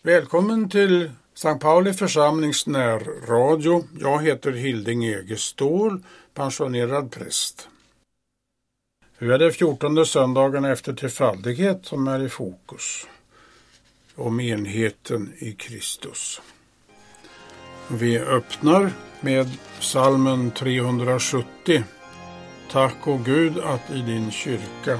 Välkommen till Sankt Pauli församlings närradio. Jag heter Hilding Egestål, pensionerad präst. Nu är det 14:e söndagen efter trefaldighet som är i fokus. Om enheten i Kristus. Vi öppnar med psalmen 370. Tack o Gud att i din kyrka.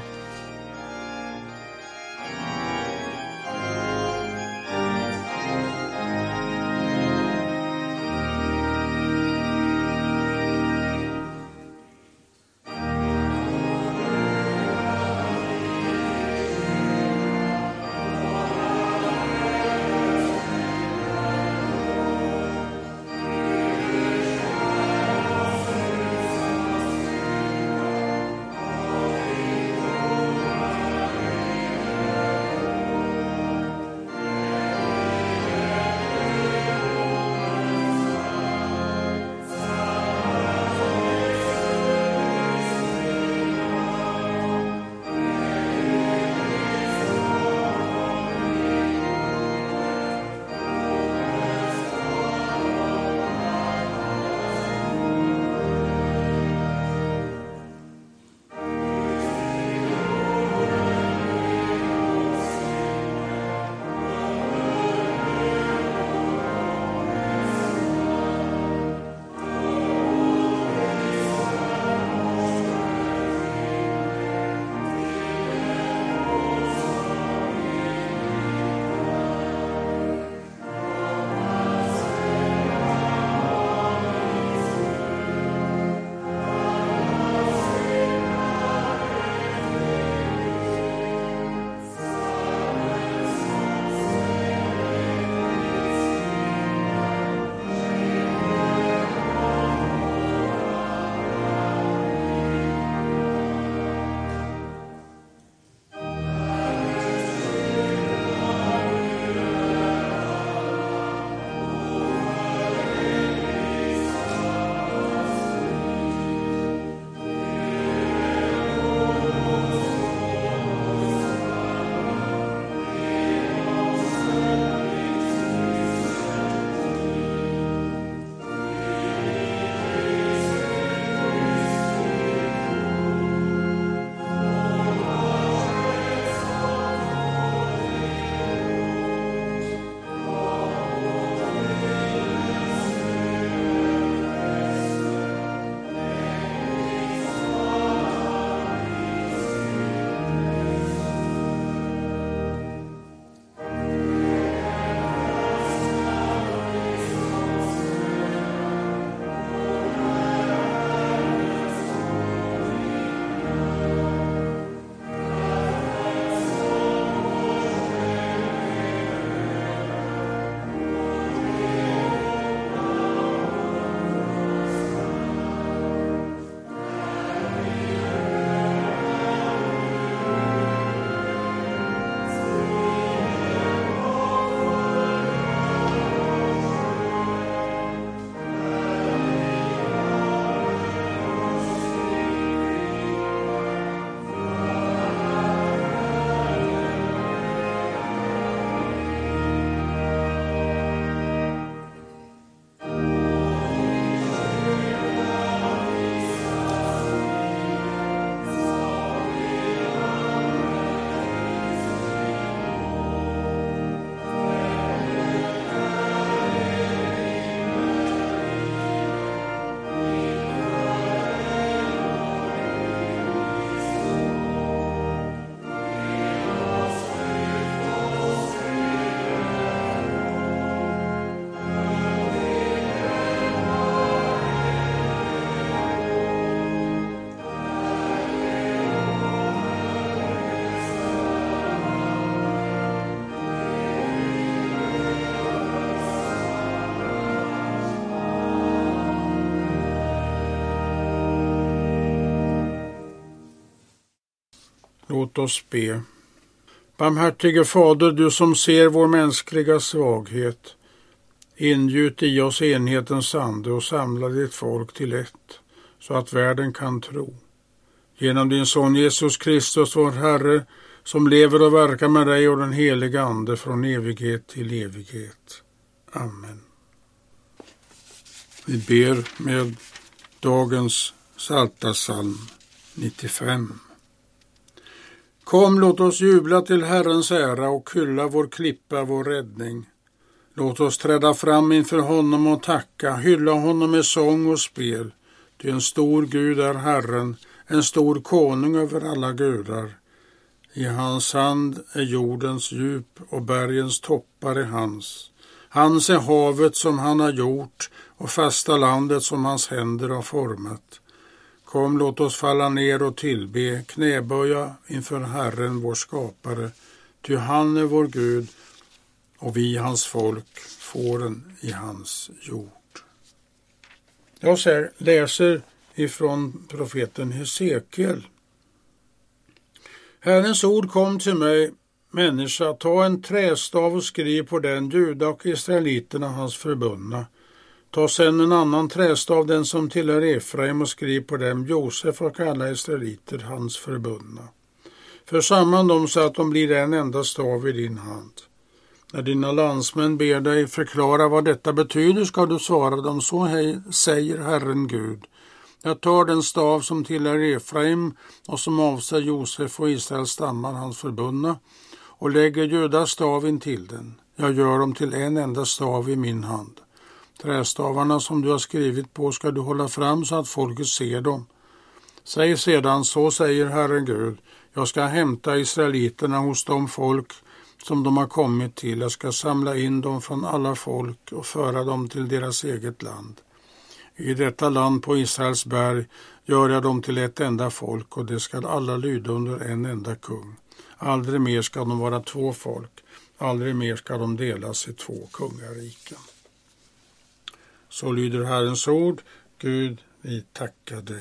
Låt oss be. Barmhärtige Fader, du som ser vår mänskliga svaghet, ingjut i oss enhetens ande och samla ditt folk till ett, så att världen kan tro. Genom din son Jesus Kristus, vår Herre, som lever och verkar med dig och den heliga Ande från evighet till evighet. Amen. Vi ber med dagens psaltarpsalm 95. Kom, låt oss jubla till Herrens ära och hylla vår klippa, vår räddning. Låt oss träda fram inför honom och tacka, hylla honom med sång och spel. Ty en stor Gud är Herren, en stor konung över alla gudar. I hans hand är jordens djup och bergens toppar är hans. Hans är havet som han har gjort och fasta landet som hans händer har format. Kom, låt oss falla ner och tillbe, knäböja inför Herren vår skapare. Ty han är vår Gud och vi hans folk, fåren i hans jord. Jag läser ifrån profeten Hesekiel. Herrens ord kom till mig, människa, ta en trästav och skriv på den Juda och israeliterna hans förbundna. Ta sedan en annan trästav, den som tillhör Efraim, och skriv på dem Josef och alla israeliter hans förbundna. För samman dem så att de blir en enda stav i din hand. När dina landsmän ber dig förklara vad detta betyder ska du svara dem, så säger Herren Gud. Jag tar den stav som tillhör Efraim och som avser Josef och Israels stammar hans förbundna och lägger Judas stav in till den. Jag gör dem till en enda stav i min hand. Trästavarna som du har skrivit på ska du hålla fram så att folket ser dem. Säg sedan, så säger Herren Gud, jag ska hämta israeliterna hos de folk som de har kommit till. Jag ska samla in dem från alla folk och föra dem till deras eget land. I detta land på Israels berg gör jag dem till ett enda folk och det ska alla lyda under en enda kung. Aldrig mer ska de vara två folk, aldrig mer ska de delas i två kungariken. Så lyder Herrens ord. Gud, vi tackar dig.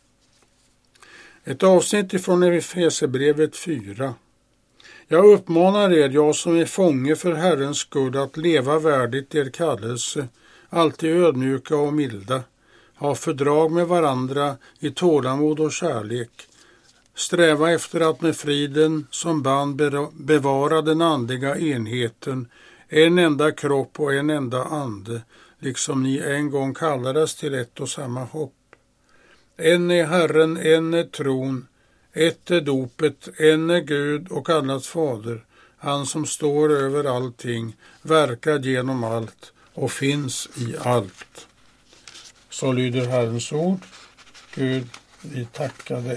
Ett avsnitt ifrån Efesierbrevet 4. Jag uppmanar er, jag som är fånge för Herrens skull, att leva värdigt er kallelse, alltid ödmjuka och milda, ha fördrag med varandra i tålamod och kärlek, sträva efter att med friden som band bevara den andliga enheten, en enda kropp och en enda ande, liksom ni en gång kallades till ett och samma hopp. En är Herren, en är tron, ett är dopet, en är Gud och allas fader, han som står över allting, verkar genom allt och finns i allt. Så lyder Herrens ord. Gud, vi tackar dig.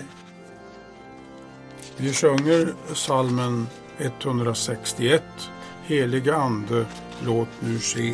Vi sjunger psalmen 161. Heliga Ande, låt nu ske.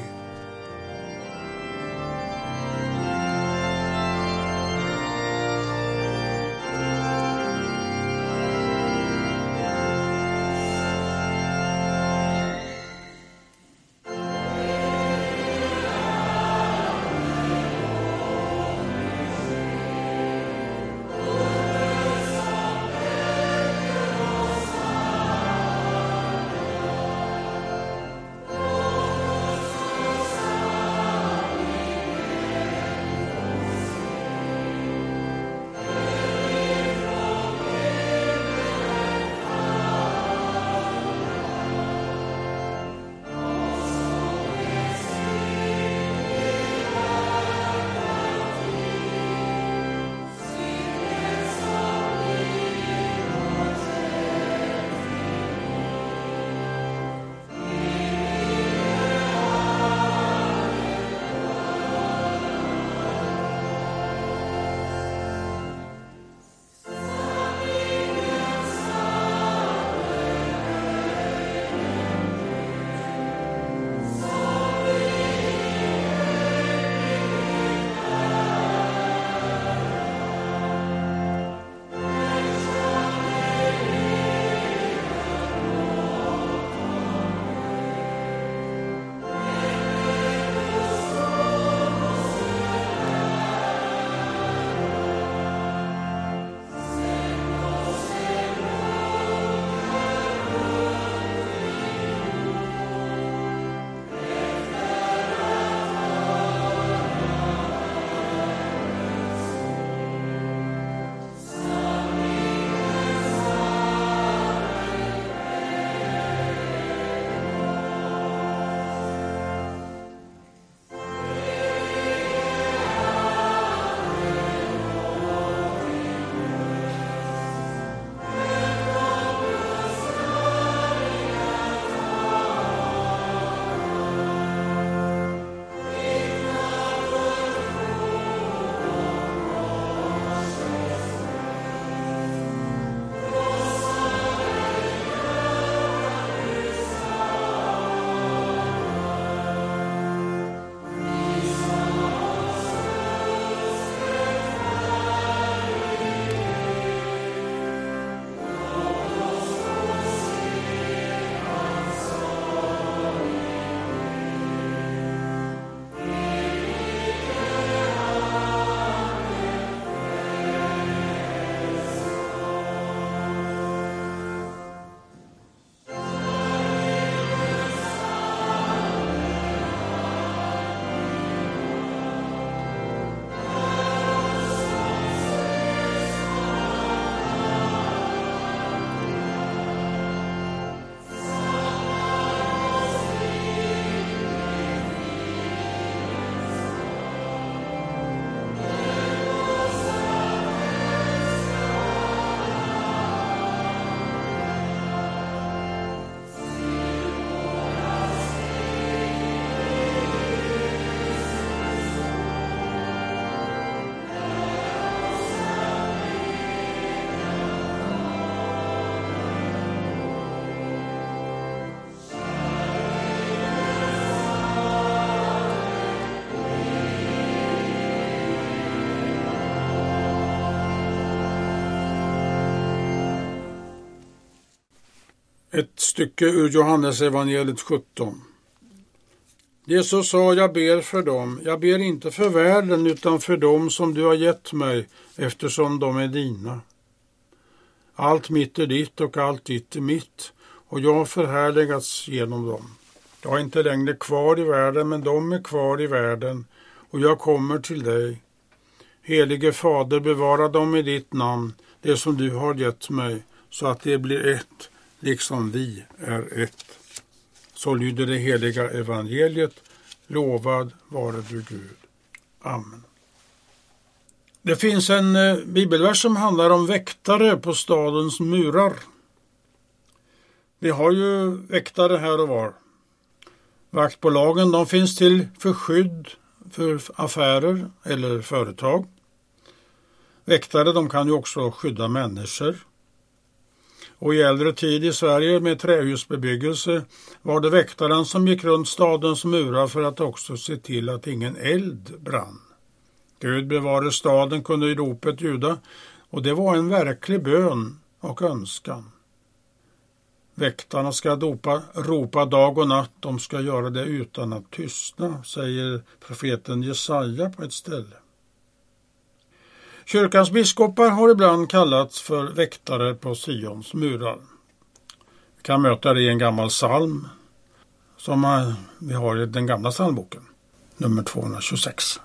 Ett stycke ur Johannes evangeliet 17. Jesus sa, jag ber för dem. Jag ber inte för världen utan för dem som du har gett mig, eftersom de är dina. Allt mitt är ditt och allt ditt är mitt, och jag har förhärligats genom dem. Jag är inte längre kvar i världen, men de är kvar i världen, och jag kommer till dig. Helige Fader, bevara dem i ditt namn, det som du har gett mig, så att det blir ett, liksom vi är ett. Så lyder det heliga evangeliet. Lovad vare du Gud. Amen. Det finns en bibelvers som handlar om väktare på stadens murar. Vi har ju väktare här och var. Vaktbolagen, de finns till för skydd för affärer eller företag. Väktare, de kan ju också skydda människor. Och i äldre tid i Sverige med trähusbebyggelse var det väktaren som gick runt stadens murar för att också se till att ingen eld brann. Gud bevare staden, kunde i ropet ljuda, och det var en verklig bön och önskan. Väktarna ska ropa dag och natt, de ska göra det utan att tystna, säger profeten Jesaja på ett ställe. Kyrkans biskopar har ibland kallats för väktare på Sions murar. Vi kan möta det i en gammal psalm som vi har i den gamla psalmboken, nummer 226.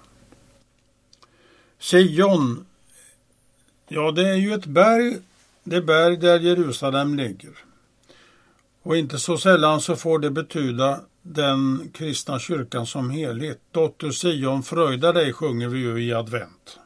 Sion, ja, det är ju ett berg, det berg där Jerusalem ligger. Och inte så sällan så får det betyda den kristna kyrkan som helhet. Dotter Sion, fröjda dig, sjunger vi ju i advent.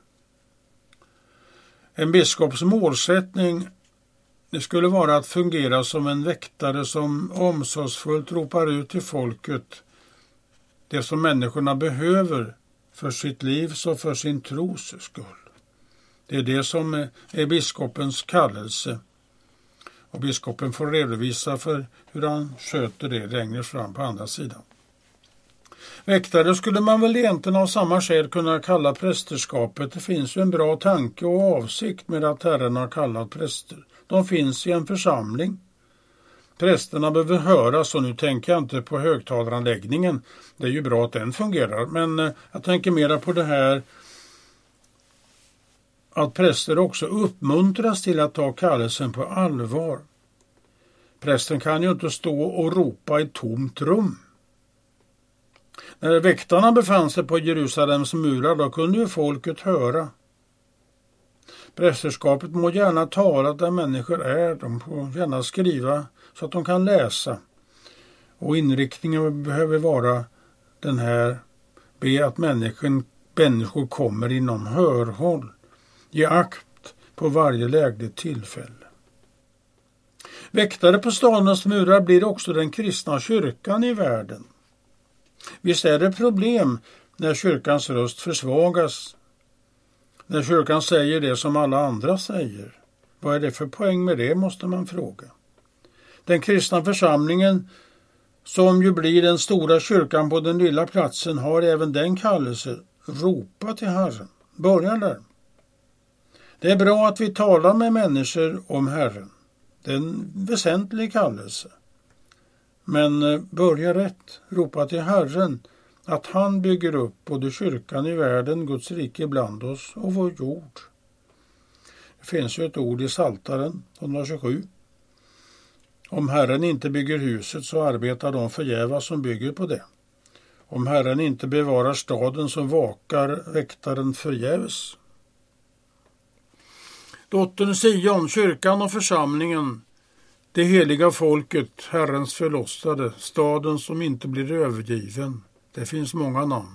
En biskops målsättning, det skulle vara att fungera som en väktare som omsorgsfullt ropar ut till folket det som människorna behöver för sitt livs och för sin tros skull. Det är det som är biskopens kallelse, och biskopen får redovisa för hur han sköter det längre fram på andra sidan. Väktare skulle man väl egentligen av samma skäl kunna kalla prästerskapet. Det finns ju en bra tanke och avsikt med att Herren har kallat präster. De finns i en församling. Prästerna behöver höras, och nu tänker jag inte på högtalaranläggningen. Det är ju bra att den fungerar, men jag tänker mera på det här att präster också uppmuntras till att ta kallelsen på allvar. Prästen kan ju inte stå och ropa i tomt rum. När väktarna befann sig på Jerusalems murar, då kunde ju folket höra. Prästerskapet må gärna tala där människor är, de får gärna skriva så att de kan läsa. Och inriktningen behöver vara den här, be att människor kommer inom hörhåll. Ge akt på varje lägligt tillfälle. Väktare på stadens murar blir också den kristna kyrkan i världen. Visst är det problem när kyrkans röst försvagas, när kyrkan säger det som alla andra säger. Vad är det för poäng med det, måste man fråga. Den kristna församlingen, som ju blir den stora kyrkan på den lilla platsen, har även den kallelse: ropa till Herren. Börja där. Det är bra att vi talar med människor om Herren. Det är en väsentlig kallelse. Men börja rätt, ropa till Herren att han bygger upp både kyrkan i världen, Guds rike bland oss och vår jord. Det finns ju ett ord i Psaltaren 127. Om Herren inte bygger huset så arbetar de förgäves som bygger på det. Om Herren inte bevarar staden så vakar väktaren förgäves. Dottern Sion, kyrkan och församlingen, det heliga folket, Herrens förlossade, staden som inte blir övergiven. Det finns många namn.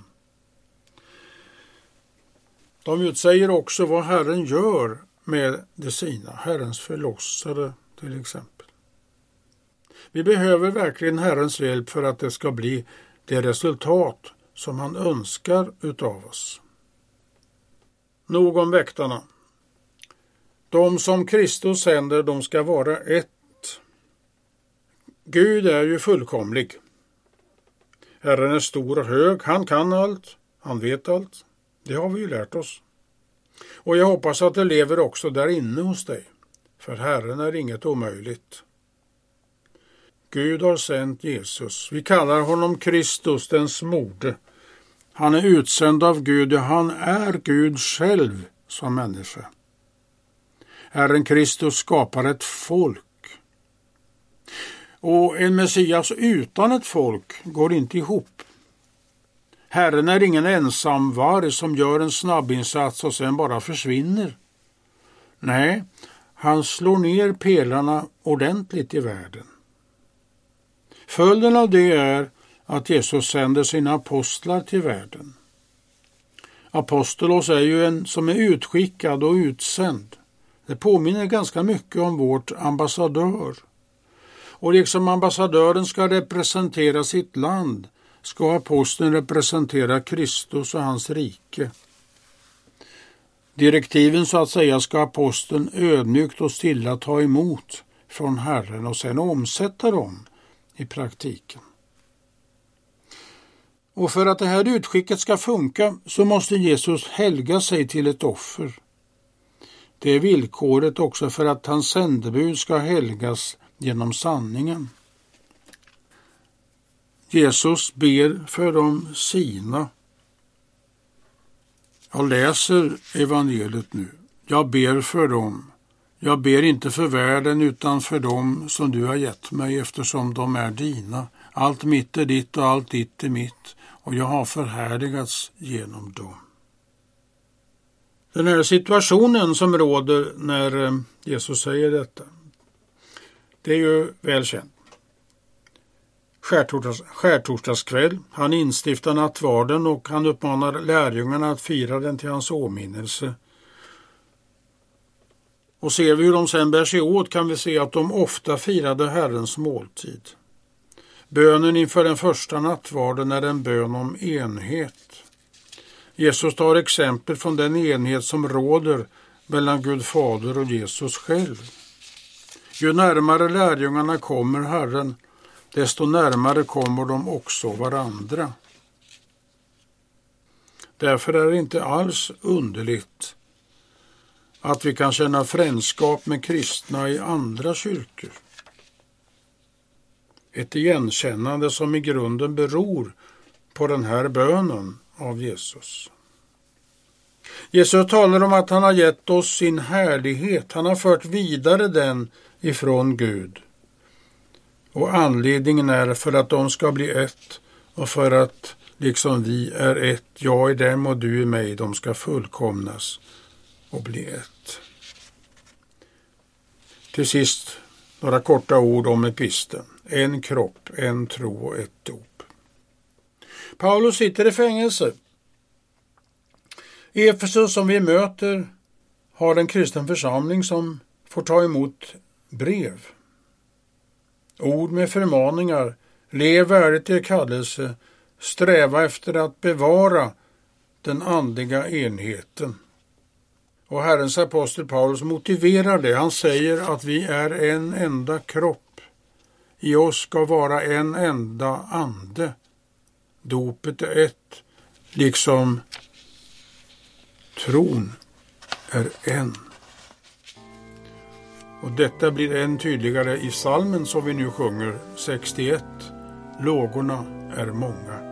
De utsäger också vad Herren gör med det sina, Herrens förlossade till exempel. Vi behöver verkligen Herrens hjälp för att det ska bli det resultat som han önskar utav oss. Nog om väktarna. De som Kristus sänder, de ska vara ett. Gud är ju fullkomlig. Herren är stor och hög, han kan allt, han vet allt. Det har vi ju lärt oss. Och jag hoppas att det lever också där inne hos dig. För Herren är inget omöjligt. Gud har sänt Jesus. Vi kallar honom Kristus, den smorde. Han är utsänd av Gud och han är Gud själv som människa. Herren Kristus skapar ett folk. Och en Messias utan ett folk går inte ihop. Herren är ingen ensamvarg som gör en snabbinsats och sen bara försvinner. Nej, han slår ner pelarna ordentligt i världen. Följden av det är att Jesus sänder sina apostlar till världen. Apostolos är ju en som är utskickad och utsänd. Det påminner ganska mycket om vårt ambassadör. Och liksom ambassadören ska representera sitt land ska aposteln representera Kristus och hans rike. Direktiven så att säga ska aposteln ödmjukt och stilla ta emot från Herren och sedan omsätta dem i praktiken. Och för att det här utskicket ska funka så måste Jesus helga sig till ett offer. Det är villkoret också för att hans sändebud ska helgas genom sanningen. Jesus ber för de sina. Jag läser evangeliet nu. Jag ber för dem. Jag ber inte för världen utan för dem som du har gett mig eftersom de är dina. Allt mitt är ditt och allt ditt är mitt och jag har förhärligats genom dem. Den här situationen som råder när Jesus säger detta, det är ju välkänt. Skärtorsdagskväll, han instiftar nattvarden och han uppmanar lärjungarna att fira den till hans åminnelse. Och ser vi hur de sen bär sig åt kan vi se att de ofta firade Herrens måltid. Bönen inför den första nattvarden är en bön om enhet. Jesus tar exempel från den enhet som råder mellan Gud Fader och Jesus själv. Ju närmare lärjungarna kommer Herren, desto närmare kommer de också varandra. Därför är det inte alls underligt att vi kan känna frändskap med kristna i andra kyrkor. Ett igenkännande som i grunden beror på den här bönen av Jesus. Jesus talar om att han har gett oss sin härlighet. Han har fört vidare den ifrån Gud. Och anledningen är för att de ska bli ett och för att liksom vi är ett, jag i dem och du i mig, de ska fullkomnas och bli ett. Till sist några korta ord om episteln. En kropp, en tro och ett dop. Paulus sitter i fängelse. Efesus som vi möter har en kristen församling som får ta emot brev. Ord med förmaningar, lev värdigt er kallelse, sträva efter att bevara den andliga enheten. Och Herrens apostel Paulus motiverar det. Han säger att vi är en enda kropp. I oss ska vara en enda ande. Dopet är ett, liksom tron är en. Och detta blir än tydligare i psalmen som vi nu sjunger, 61. Lågorna är många.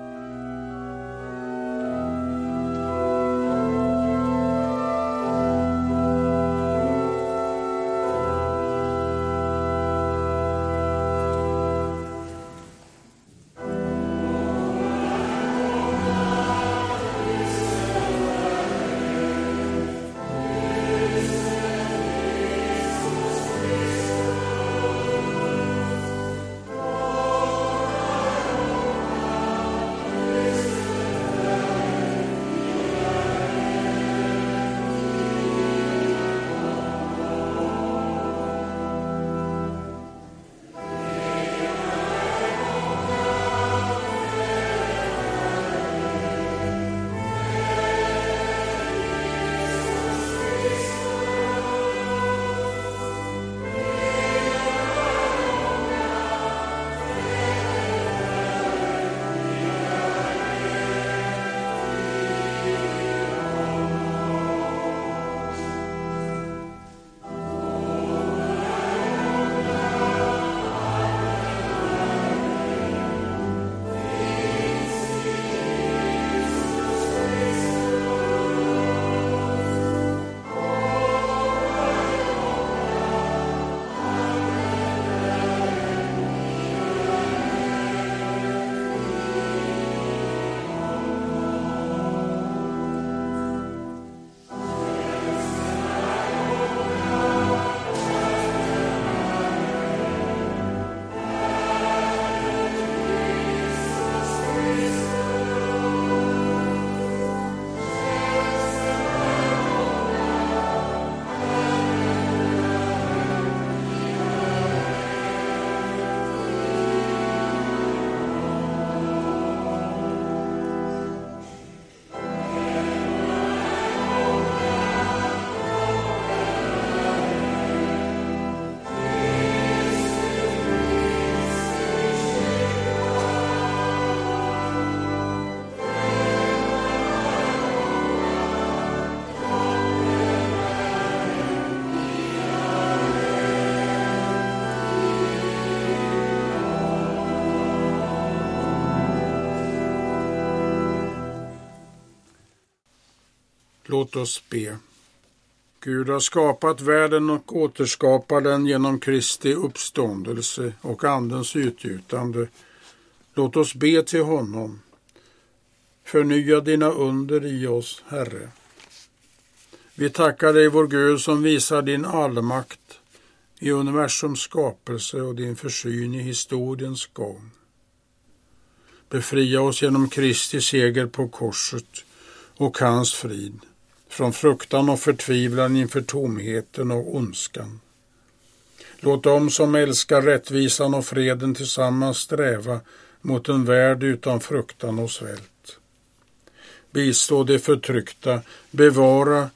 Låt oss be. Gud har skapat världen och återskapar den genom Kristi uppståndelse och andens utgjutande. Låt oss be till honom. Förnya dina under i oss, Herre. Vi tackar dig, vår Gud, som visar din allmakt i universums skapelse och din försyn i historiens gång. Befria oss genom Kristi seger på korset och hans frid, från fruktan och förtvivlan inför tomheten och ondskan. Låt dem som älskar rättvisan och freden tillsammans sträva mot en värld utan fruktan och svält. Bistå de förtryckta, bevara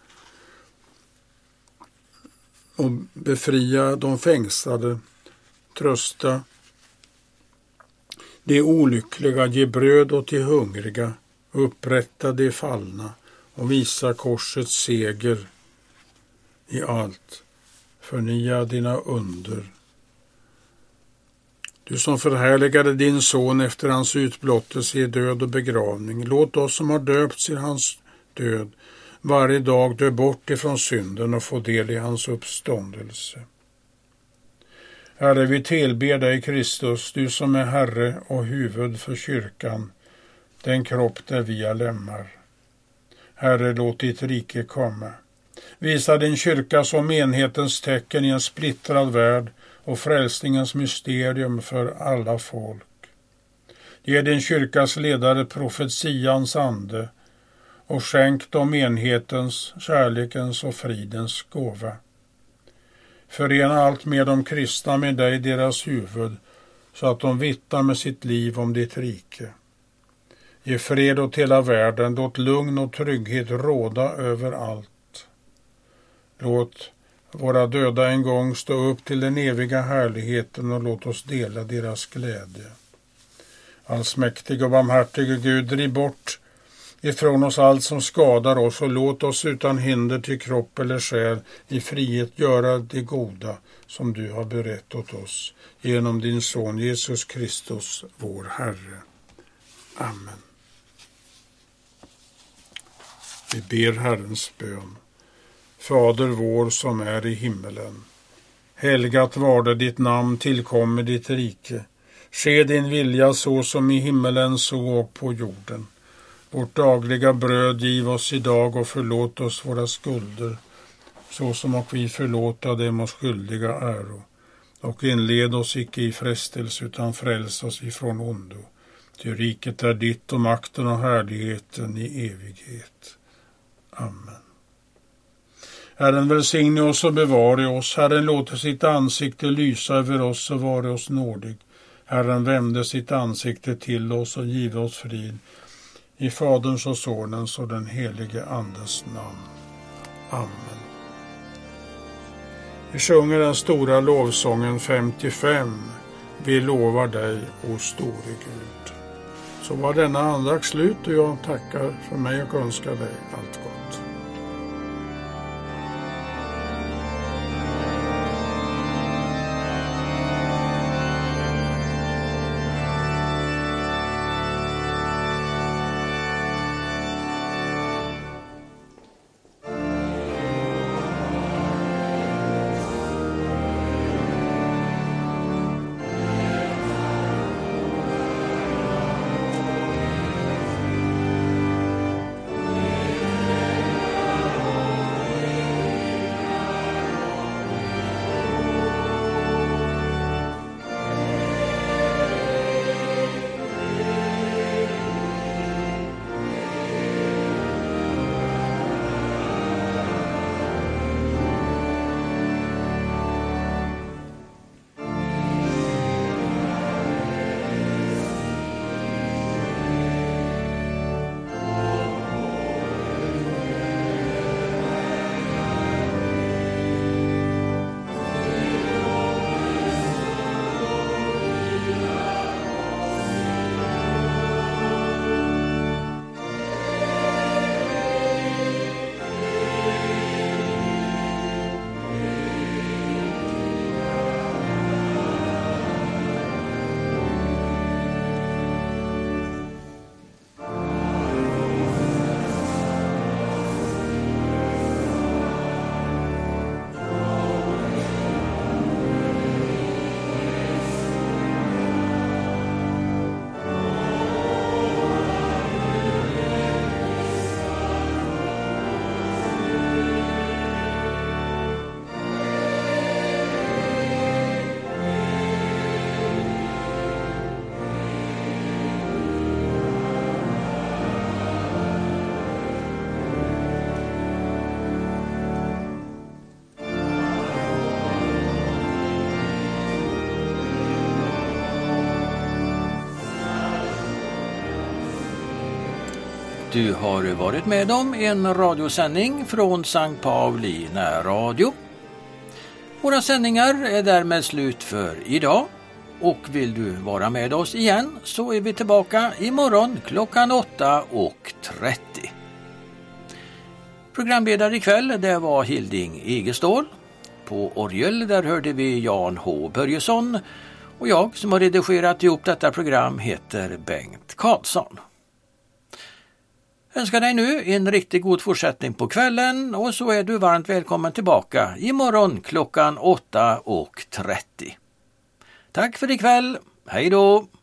och befria de fängslade, trösta de olyckliga, ge bröd åt de hungriga, upprätta de fallna och visa korsets seger i allt. Förnya dina under. Du som förhärligade din son efter hans utblottelse i död och begravning, låt oss som har döpts i hans död varje dag dö bort ifrån synden och få del i hans uppståndelse. Herre, vi tillber dig, Kristus, du som är Herre och huvud för kyrkan, den kropp där vi är lemmar. Herre, låt ditt rike komma. Visa din kyrka som enhetens tecken i en splittrad värld och frälsningens mysterium för alla folk. Ge din kyrkas ledare profetians ande och skänk dem enhetens, kärlekens och fridens gåva. Förena allt med de kristna med dig, deras huvud, så att de vittnar med sitt liv om ditt rike. Ge fred åt hela världen, låt lugn och trygghet råda över allt. Låt våra döda en gång stå upp till den eviga härligheten och låt oss dela deras glädje. Allsmäktige och barmhärtige Gud, driv bort ifrån oss allt som skadar oss och låt oss utan hinder till kropp eller själ i frihet göra det goda som du har berett åt oss genom din son Jesus Kristus, vår Herre. Amen. Vi ber Herrens bön. Fader vår som är i himmelen. Helgat varde ditt namn, tillkommer ditt rike. Ske din vilja så som i himmelen så och på jorden. Vårt dagliga bröd giv oss idag och förlåt oss våra skulder, så som och vi förlåta dem oss skyldiga äro. Och inled oss icke i frestelse utan fräls oss ifrån ondo. Ty riket är ditt och makten och härligheten i evighet. Amen. Herren välsigne oss och bevare oss. Herren låter sitt ansikte lysa över oss och vare oss nådig. Herren vände sitt ansikte till oss och give oss frid. I Faderns och Sonens och den helige Andes namn. Amen. Vi sjunger den stora lovsången 55. Vi lovar dig, o store Gud. Så var denna andakt slut och jag tackar för mig och önskar dig allt gott. Du har varit med om en radiosändning från Sankt Pauli närradio. Våra sändningar är därmed slut för idag. Och vill du vara med oss igen så är vi tillbaka imorgon klockan 8:30. Programledare ikväll det var Hilding Egestål. På orgel där hörde vi Jan H. Börjesson. Och jag som har redigerat ihop detta program heter Bengt Karlsson. Önskar dig nu en riktigt god fortsättning på kvällen och så är du varmt välkommen tillbaka imorgon klockan 8:30. Tack för ikväll. Hej då!